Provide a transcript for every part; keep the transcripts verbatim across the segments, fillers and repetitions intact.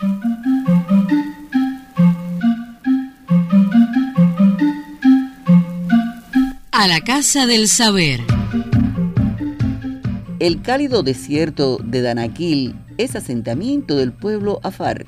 A la Casa del Saber. El cálido desierto de Danakil es asentamiento del pueblo afar.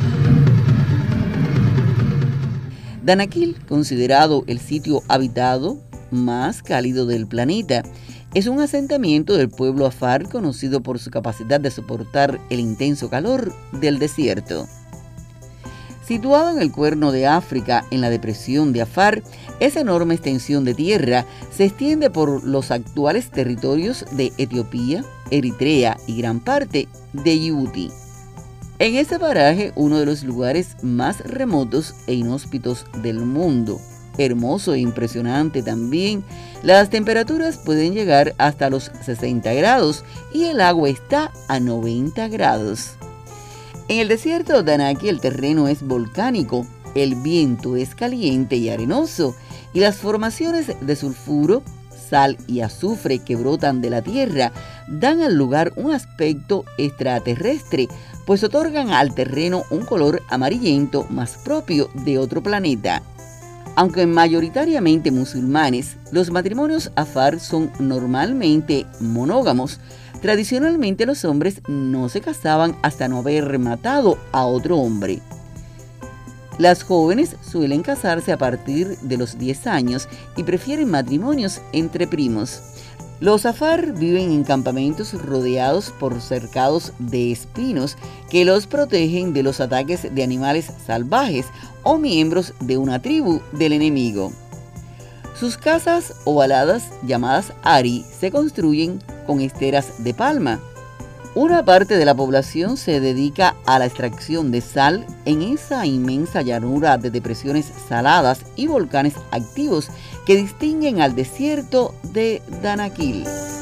Danakil, considerado el sitio habitado más cálido del planeta, es un asentamiento del pueblo afar conocido por su capacidad de soportar el intenso calor del desierto. Situado en el Cuerno de África, en la depresión de Afar, esa enorme extensión de tierra se extiende por los actuales territorios de Etiopía, Eritrea y gran parte de Yibuti. En ese paraje, uno de los lugares más remotos e inhóspitos del mundo, hermoso e impresionante también, las temperaturas pueden llegar hasta los sesenta grados y el agua está a noventa grados. En el desierto de Danakil el terreno es volcánico, el viento es caliente y arenoso, y las formaciones de sulfuro, sal y azufre que brotan de la tierra dan al lugar un aspecto extraterrestre, pues otorgan al terreno un color amarillento más propio de otro planeta. Aunque mayoritariamente musulmanes, los matrimonios afar son normalmente monógamos. Tradicionalmente los hombres no se casaban hasta no haber matado a otro hombre. Las jóvenes suelen casarse a partir de los diez años y prefieren matrimonios entre primos. Los afar viven en campamentos rodeados por cercados de espinos que los protegen de los ataques de animales salvajes o miembros de una tribu del enemigo. Sus casas ovaladas, llamadas ari, se construyen con esteras de palma. Una parte de la población se dedica a la extracción de sal en esa inmensa llanura de depresiones saladas y volcanes activos que distinguen al desierto de Danakil.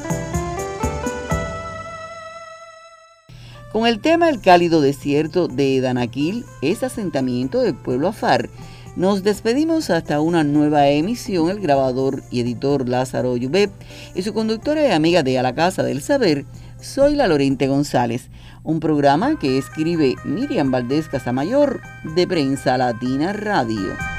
Con el tema El cálido desierto de Danakil es asentamiento del pueblo afar, nos despedimos hasta una nueva emisión. El grabador y editor Lázaro Yubeb y su conductora y amiga de A la Casa del Saber, soy la Lorente González, un programa que escribe Miriam Valdés Casamayor de Prensa Latina Radio.